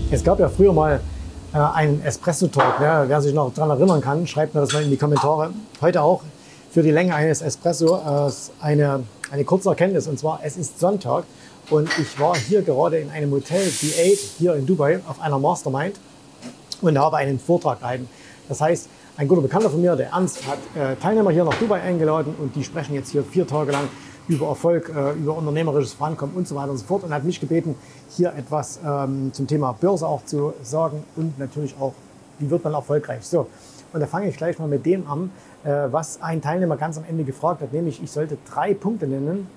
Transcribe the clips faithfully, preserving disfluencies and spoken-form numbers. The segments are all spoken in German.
Es gab ja früher mal äh, einen Espresso-Talk. Ne? Wer sich noch daran erinnern kann, schreibt mir das mal in die Kommentare. Heute auch für die Länge eines Espresso äh, eine, eine kurze Erkenntnis. Und zwar, es ist Sonntag und ich war hier gerade in einem Hotel, The Eight, hier in Dubai, auf einer Mastermind und habe einen Vortrag gehalten. Das heißt, ein guter Bekannter von mir, der Ernst, hat äh, Teilnehmer hier nach Dubai eingeladen und die sprechen jetzt hier vier Tage lang über Erfolg, äh, über unternehmerisches Vorankommen und so weiter und so fort und hat mich gebeten, hier etwas ähm, zum Thema Börse auch zu sagen und natürlich auch, wie wird man erfolgreich. So, und da fange ich gleich mal mit dem an, äh, was ein Teilnehmer ganz am Ende gefragt hat, nämlich ich sollte drei Punkte nennen,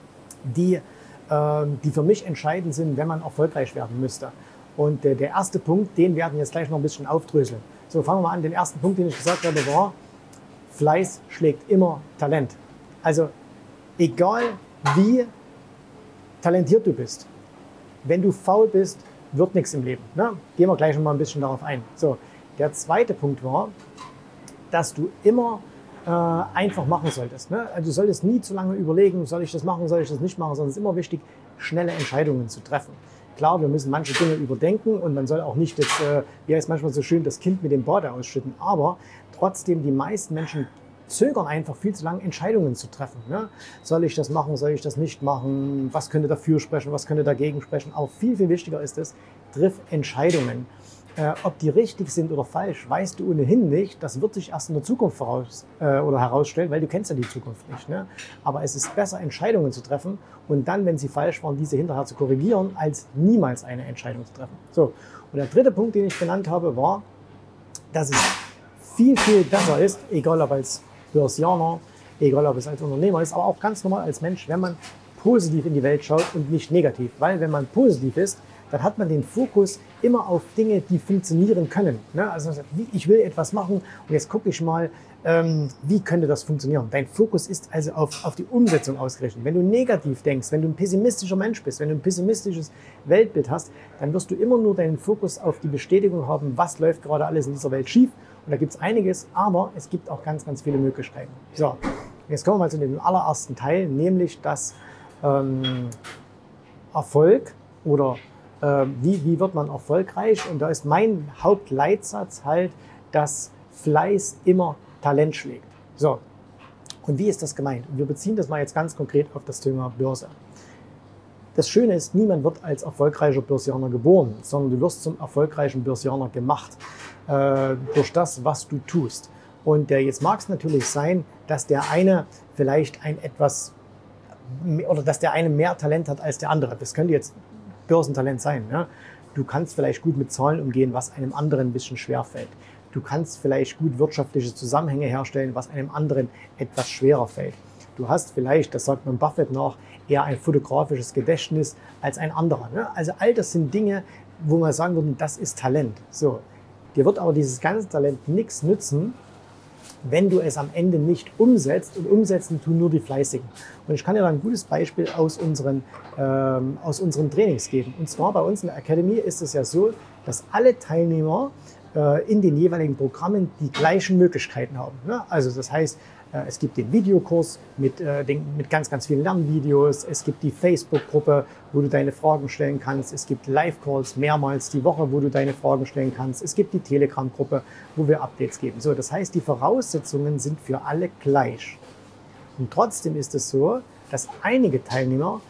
die, äh, die für mich entscheidend sind, wenn man erfolgreich werden müsste. Und äh, der erste Punkt, den werden wir jetzt gleich noch ein bisschen aufdröseln. So, fangen wir mal an. Den ersten Punkt, den ich gesagt habe, war, Fleiß schlägt immer Talent. Also, egal wie talentiert du bist, wenn du faul bist, wird nichts im Leben. Ne? Gehen wir gleich noch mal ein bisschen darauf ein. So, der zweite Punkt war, dass du immer äh, einfach machen solltest. Ne? Also du solltest nie zu lange überlegen, soll ich das machen, soll ich das nicht machen, sondern es ist immer wichtig, schnelle Entscheidungen zu treffen. Klar, wir müssen manche Dinge überdenken und man soll auch nicht, das, äh, wie heißt manchmal so schön, das Kind mit dem Bade ausschütten. Aber trotzdem, die meisten Menschen zögern einfach viel zu lange, Entscheidungen zu treffen. Ne? Soll ich das machen, soll ich das nicht machen? Was könnte dafür sprechen, was könnte dagegen sprechen? Aber viel, viel wichtiger ist es, triff Entscheidungen. Äh, ob die richtig sind oder falsch, weißt du ohnehin nicht. Das wird sich erst in der Zukunft voraus, äh, oder herausstellen, weil du kennst ja die Zukunft nicht. Ne? Aber es ist besser, Entscheidungen zu treffen und dann, wenn sie falsch waren, diese hinterher zu korrigieren, als niemals eine Entscheidung zu treffen. So. Und der dritte Punkt, den ich genannt habe, war, dass es viel, viel besser ist, egal ob als Börsianer, egal ob es als Unternehmer ist, aber auch ganz normal als Mensch, wenn man positiv in die Welt schaut und nicht negativ. Weil wenn man positiv ist, dann hat man den Fokus immer auf Dinge, die funktionieren können. Ne? Also ich will etwas machen und jetzt gucke ich mal, ähm, wie könnte das funktionieren. Dein Fokus ist also auf, auf die Umsetzung ausgerichtet. Wenn du negativ denkst, wenn du ein pessimistischer Mensch bist, wenn du ein pessimistisches Weltbild hast, dann wirst du immer nur deinen Fokus auf die Bestätigung haben, was läuft gerade alles in dieser Welt schief. Und da gibt es einiges, aber es gibt auch ganz, ganz viele Möglichkeiten. So, jetzt kommen wir mal zu dem allerersten Teil, nämlich das ähm, Erfolg oder äh, wie, wie wird man erfolgreich. Und da ist mein Hauptleitsatz halt, dass Fleiß immer Talent schlägt. So, und wie ist das gemeint? Wir beziehen das mal jetzt ganz konkret auf das Thema Börse. Das Schöne ist, niemand wird als erfolgreicher Börsianer geboren, sondern du wirst zum erfolgreichen Börsianer gemacht äh, durch das, was du tust. Und äh, jetzt mag es natürlich sein, dass der eine vielleicht ein etwas oder dass der eine mehr Talent hat als der andere. Das könnte jetzt Börsentalent sein. Ne? Du kannst vielleicht gut mit Zahlen umgehen, was einem anderen ein bisschen schwer fällt. Du kannst vielleicht gut wirtschaftliche Zusammenhänge herstellen, was einem anderen etwas schwerer fällt. Du hast vielleicht, das sagt man Buffett nach, eher ein fotografisches Gedächtnis als ein anderer. Ne? Also all das sind Dinge, wo man sagen würde, das ist Talent. So, dir wird aber dieses ganze Talent nichts nützen, wenn du es am Ende nicht umsetzt. Und umsetzen tun nur die Fleißigen. Und ich kann dir da ein gutes Beispiel aus unseren, ähm, aus unseren Trainings geben. Und zwar bei uns in der Academy ist es ja so, dass alle Teilnehmer äh, in den jeweiligen Programmen die gleichen Möglichkeiten haben. Ne? Also das heißt, es gibt den Videokurs mit, äh, den, mit ganz, ganz vielen Lernvideos. Es gibt die Facebook-Gruppe, wo du deine Fragen stellen kannst. Es gibt Live-Calls mehrmals die Woche, wo du deine Fragen stellen kannst. Es gibt die Telegram-Gruppe, wo wir Updates geben. So, das heißt, die Voraussetzungen sind für alle gleich. Und trotzdem ist es so, dass einige Teilnehmer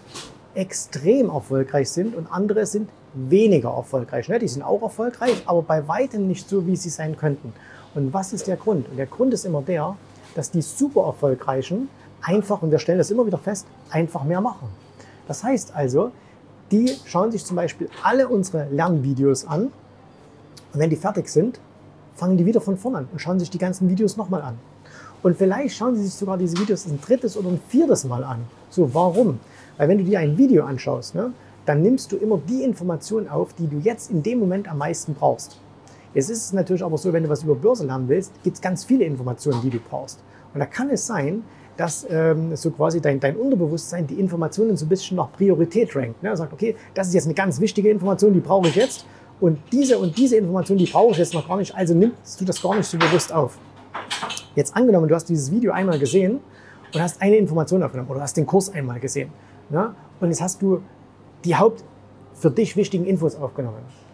extrem erfolgreich sind und andere sind weniger erfolgreich. Ne? Die sind auch erfolgreich, aber bei weitem nicht so, wie sie sein könnten. Und was ist der Grund? Und der Grund ist immer der, dass die super Erfolgreichen einfach, und wir stellen das immer wieder fest, einfach mehr machen. Das heißt also, die schauen sich zum Beispiel alle unsere Lernvideos an und wenn die fertig sind, fangen die wieder von vorne an und schauen sich die ganzen Videos nochmal an. Und vielleicht schauen sie sich sogar diese Videos ein drittes oder ein viertes Mal an. So, warum? Weil wenn du dir ein Video anschaust, ne, dann nimmst du immer die Informationen auf, die du jetzt in dem Moment am meisten brauchst. Jetzt ist es natürlich aber so, wenn du was über Börse lernen willst, gibt es ganz viele Informationen, die du brauchst. Und da kann es sein, dass ähm, so quasi dein, dein Unterbewusstsein die Informationen so ein bisschen nach Priorität rankt. Ne? Er sagt, okay, das ist jetzt eine ganz wichtige Information, die brauche ich jetzt. Und diese und diese Information, die brauche ich jetzt noch gar nicht, also nimmst du das gar nicht so bewusst auf. Jetzt angenommen, du hast dieses Video einmal gesehen und hast eine Information aufgenommen oder hast den Kurs einmal gesehen. Ne? Und jetzt hast du die Haupt für dich wichtigen Infos aufgenommen.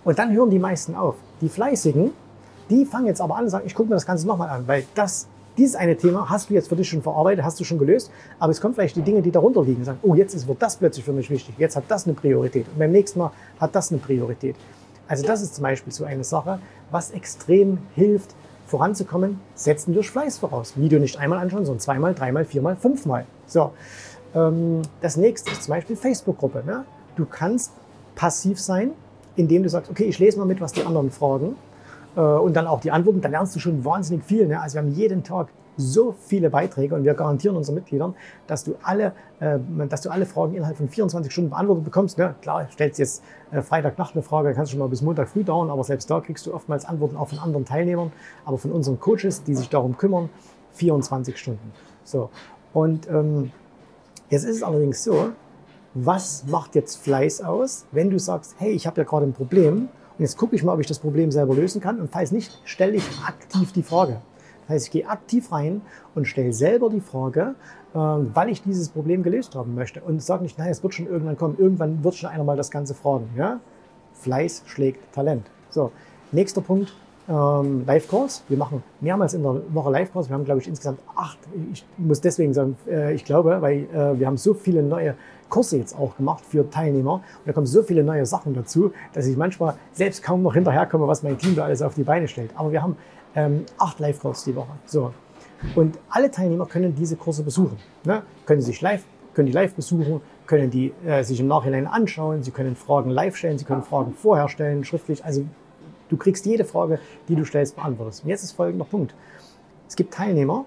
Und dann hören die meisten auf. Die Fleißigen, die fangen jetzt aber an und sagen, ich gucke mir das Ganze nochmal an, weil das, dieses eine Thema hast du jetzt für dich schon verarbeitet, hast du schon gelöst, aber es kommen vielleicht die Dinge, die darunter liegen, und sagen, oh, jetzt ist, wird das plötzlich für mich wichtig, jetzt hat das eine Priorität und beim nächsten Mal hat das eine Priorität. Also das ist zum Beispiel so eine Sache, was extrem hilft, voranzukommen, setzen durch Fleiß voraus. Video nicht einmal anschauen, sondern zweimal, dreimal, viermal, fünfmal. So, ähm, das nächste ist zum Beispiel Facebook-Gruppe. Ne? Du kannst passiv sein, indem du sagst, okay, ich lese mal mit, was die anderen fragen äh, und dann auch die Antworten. Dann lernst du schon wahnsinnig viel. Ne? Also wir haben jeden Tag so viele Beiträge und wir garantieren unseren Mitgliedern, dass du alle, äh, dass du alle Fragen innerhalb von vierundzwanzig Stunden beantwortet bekommst. Ne? Klar, stellst jetzt äh, Freitagnacht eine Frage, kannst du schon mal bis Montag früh dauern, aber selbst da kriegst du oftmals Antworten auch von anderen Teilnehmern, aber von unseren Coaches, die sich darum kümmern, vierundzwanzig Stunden. So. Und ähm, jetzt ist es allerdings so, was macht jetzt Fleiß aus, wenn du sagst, hey, ich habe ja gerade ein Problem und jetzt gucke ich mal, ob ich das Problem selber lösen kann und falls nicht, stelle ich aktiv die Frage. Das heißt, ich gehe aktiv rein und stelle selber die Frage, äh, weil ich dieses Problem gelöst haben möchte. Und sage nicht, nein, es wird schon irgendwann kommen. Irgendwann wird schon einer mal das Ganze fragen. Ja? Fleiß schlägt Talent. So, nächster Punkt, ähm, Live-Calls. Wir machen mehrmals in der Woche Live-Calls. Wir haben, glaube ich, insgesamt acht. Ich muss deswegen sagen, äh, ich glaube, weil äh, wir haben so viele neue Kurse jetzt auch gemacht für Teilnehmer. Und da kommen so viele neue Sachen dazu, dass ich manchmal selbst kaum noch hinterherkomme, was mein Team da alles auf die Beine stellt. Aber wir haben Ähm, acht Live-Calls die Woche. So. Und alle Teilnehmer können diese Kurse besuchen. Ne? Können sich live, können die live besuchen, können die äh, sich im Nachhinein anschauen, sie können Fragen live stellen, sie können Fragen vorher stellen, schriftlich. Also du kriegst jede Frage, die du stellst, beantwortest. Und jetzt ist folgender Punkt. Es gibt Teilnehmer,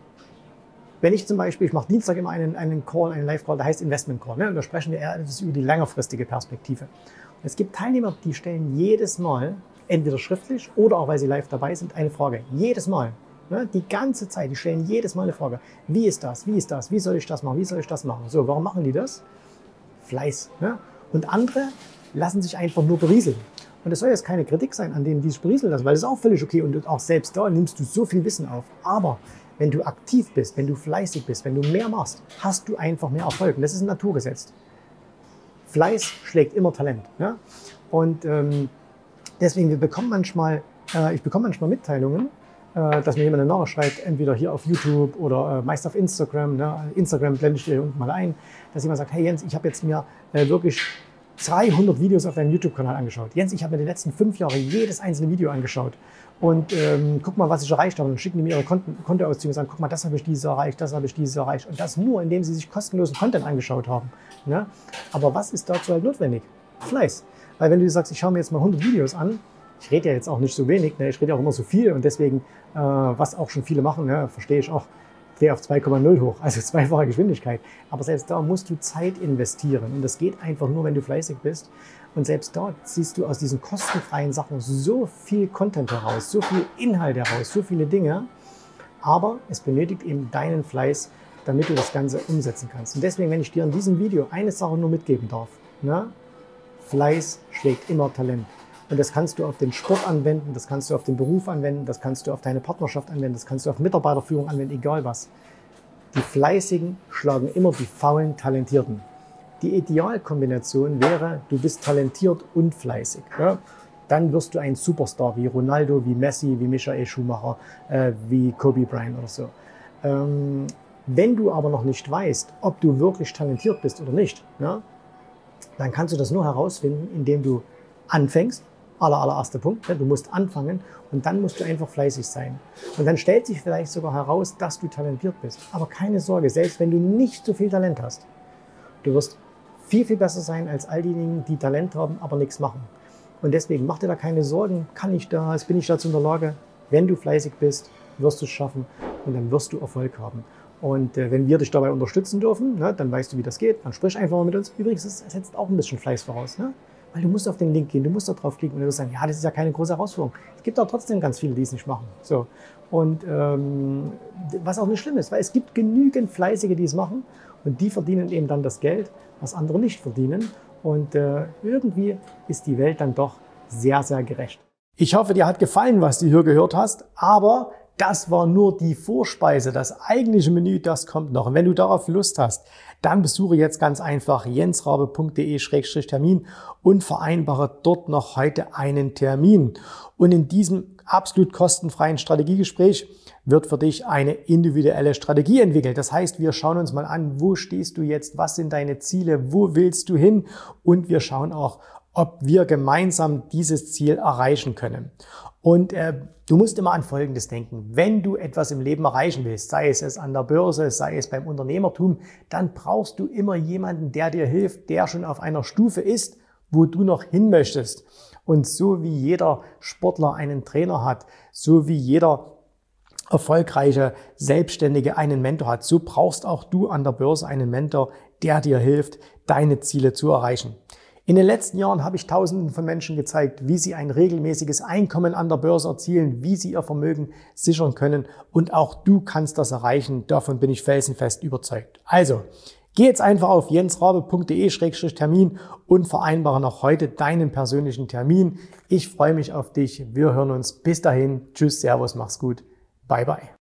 wenn ich zum Beispiel, ich mache Dienstag immer einen, einen Call, einen Live-Call, der heißt Investment Call. Ne? Und da sprechen wir eher etwas über die längerfristige Perspektive. Und es gibt Teilnehmer, die stellen jedes Mal, entweder schriftlich oder auch, weil sie live dabei sind, eine Frage. Jedes Mal. Ne? Die ganze Zeit. Die stellen jedes Mal eine Frage. Wie ist das? Wie ist das? Wie soll ich das machen? Wie soll ich das machen? So, warum machen die das? Fleiß. Ne? Und andere lassen sich einfach nur berieseln. Und es soll jetzt keine Kritik sein an denen, die sich berieseln lassen, weil das ist auch völlig okay. Und auch selbst da nimmst du so viel Wissen auf. Aber wenn du aktiv bist, wenn du fleißig bist, wenn du mehr machst, hast du einfach mehr Erfolg. Und das ist ein Naturgesetz. Fleiß schlägt immer Talent. Ne? Und ähm, deswegen, wir bekommen manchmal, äh, ich bekomme manchmal Mitteilungen, äh, dass mir jemand eine Nachricht schreibt, entweder hier auf YouTube oder äh, meist auf Instagram. Ne? Instagram blende ich dir hier unten mal ein, dass jemand sagt, hey Jens, ich habe jetzt mir äh, wirklich zweihundert Videos auf deinem YouTube-Kanal angeschaut. Jens, ich habe mir die letzten fünf Jahre jedes einzelne Video angeschaut. Und ähm, guck mal, was ich erreicht habe. Und dann schicken die mir ihre Konten, Kontoauszüge und sagen, guck mal, das habe ich dieses Jahr erreicht, das habe ich dieses Jahr erreicht. Und das nur, indem sie sich kostenlosen Content angeschaut haben. Ne? Aber was ist dazu halt notwendig? Fleiß. Weil wenn du sagst, ich schaue mir jetzt mal hundert Videos an, ich rede ja jetzt auch nicht so wenig, ne? Ich rede ja auch immer so viel und deswegen, äh, was auch schon viele machen, ne? Verstehe ich auch, drehe auf zwei Komma null hoch, also zweifache Geschwindigkeit. Aber selbst da musst du Zeit investieren und das geht einfach nur, wenn du fleißig bist. Und selbst dort ziehst du aus diesen kostenfreien Sachen so viel Content heraus, so viel Inhalt heraus, so viele Dinge. Aber es benötigt eben deinen Fleiß, damit du das Ganze umsetzen kannst. Und deswegen, wenn ich dir in diesem Video eine Sache nur mitgeben darf, ne? Fleiß schlägt immer Talent. Und das kannst du auf den Sport anwenden, das kannst du auf den Beruf anwenden, das kannst du auf deine Partnerschaft anwenden, das kannst du auf Mitarbeiterführung anwenden, egal was. Die Fleißigen schlagen immer die faulen Talentierten. Die Idealkombination wäre, du bist talentiert und fleißig. Ja? Dann wirst du ein Superstar wie Ronaldo, wie Messi, wie Michael Schumacher, äh, wie Kobe Bryant oder so. Ähm, wenn du aber noch nicht weißt, ob du wirklich talentiert bist oder nicht, ja, dann kannst du das nur herausfinden, indem du anfängst. Aller, allererster Punkt, ja, du musst anfangen und dann musst du einfach fleißig sein. Und dann stellt sich vielleicht sogar heraus, dass du talentiert bist. Aber keine Sorge, selbst wenn du nicht so viel Talent hast, du wirst viel, viel besser sein als all diejenigen, die Talent haben, aber nichts machen. Und deswegen mach dir da keine Sorgen, kann ich das, bin ich dazu in der Lage? Wenn du fleißig bist, wirst du es schaffen und dann wirst du Erfolg haben. Und äh, wenn wir dich dabei unterstützen dürfen, ne, dann weißt du, wie das geht, dann sprich einfach mal mit uns. Übrigens, es setzt auch ein bisschen Fleiß voraus, ne? Weil du musst auf den Link gehen, du musst da drauf klicken und du wirst sagen, ja, das ist ja keine große Herausforderung. Es gibt auch trotzdem ganz viele, die es nicht machen. So. Und ähm, was auch nicht schlimm ist, weil es gibt genügend Fleißige, die es machen und die verdienen eben dann das Geld, was andere nicht verdienen. Und äh, irgendwie ist die Welt dann doch sehr, sehr gerecht. Ich hoffe, dir hat gefallen, was du hier gehört hast, aber das war nur die Vorspeise. Das eigentliche Menü, das kommt noch. Und wenn du darauf Lust hast, dann besuche jetzt ganz einfach jensrabe punkt de Schrägstrich Termin und vereinbare dort noch heute einen Termin. Und in diesem absolut kostenfreien Strategiegespräch wird für dich eine individuelle Strategie entwickelt. Das heißt, wir schauen uns mal an, wo stehst du jetzt, was sind deine Ziele, wo willst du hin, und wir schauen auch, ob wir gemeinsam dieses Ziel erreichen können. Und äh, du musst immer an Folgendes denken: Wenn du etwas im Leben erreichen willst, sei es es an der Börse, sei es beim Unternehmertum, dann brauchst du immer jemanden, der dir hilft, der schon auf einer Stufe ist, wo du noch hin möchtest. Und so wie jeder Sportler einen Trainer hat, so wie jeder erfolgreiche Selbstständige einen Mentor hat, so brauchst auch du an der Börse einen Mentor, der dir hilft, deine Ziele zu erreichen. In den letzten Jahren habe ich Tausenden von Menschen gezeigt, wie sie ein regelmäßiges Einkommen an der Börse erzielen, wie sie ihr Vermögen sichern können, und auch du kannst das erreichen. Davon bin ich felsenfest überzeugt. Also, geh jetzt einfach auf jensrabe punkt de Schrägstrich Termin und vereinbare noch heute deinen persönlichen Termin. Ich freue mich auf dich. Wir hören uns. Bis dahin. Tschüss, Servus, mach's gut. Bye, bye.